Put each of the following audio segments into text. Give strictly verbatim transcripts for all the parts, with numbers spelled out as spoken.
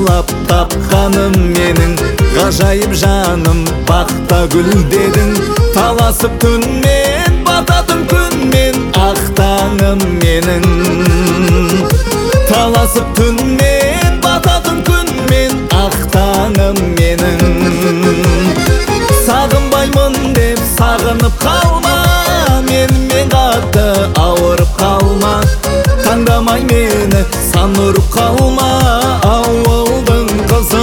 сыйлап тапқаным менің, ғажайып жаным бақта гүлдедің. Таласып түнмен, бататын күнмен, ақ таңым менің. Таласып түнмен, бататын күнмен, ақ таңым менің. Сағынбаймын деп сағынып қалма, менімен қатты ауырып қалма. Таңдамай мені сан ұрып қалма, ауылдың қызы.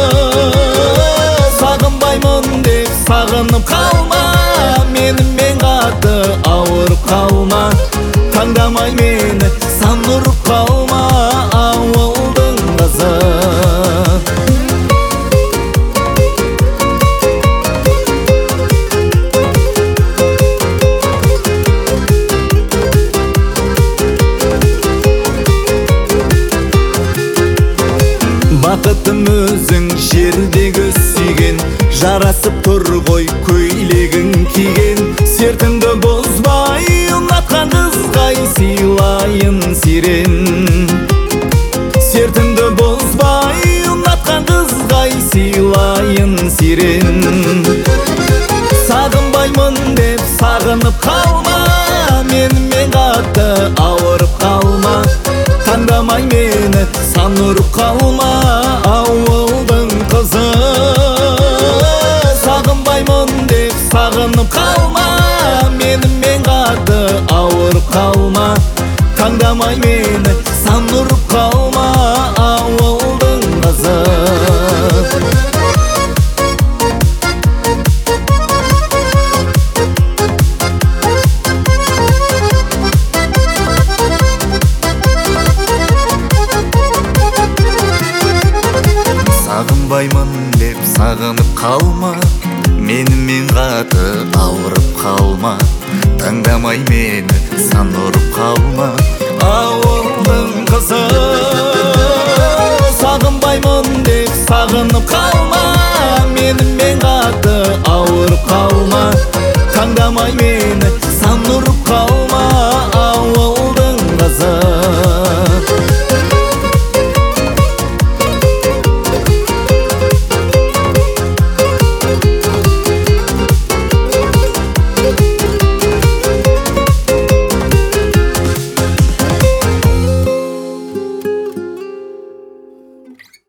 Сағынбаймын деп сағынып қалма, менімен қатты ауырып қалма. Таңдамай мені сан ұрып қалма, ауылдың қызы. Бақытым өзің жердегі сүйген, жарасып тұр ғой көйлегің киген. Сертіңді бұзбай ұнатқан қызғай сыйлайын сирен. Сертіңді бұзбай ұнатқан қызғай сыйлайын сирен. Сағынбаймын деп сағынып қалма, менімен қатты ауырып қалма. Таңдамай мені сан ұрып қалма, ауылдың қызы. Сағынбаймын деп сағынып қалма, менімен қатты ауырып қалма. Таңдамай мені сан ұрып қалма, ауылдың қызы. Сағынбаймын деп сағынып қалма, менімен қатты ауырып қалма. Таңдамай мені сан ұрып қалма, ауылдың қызы.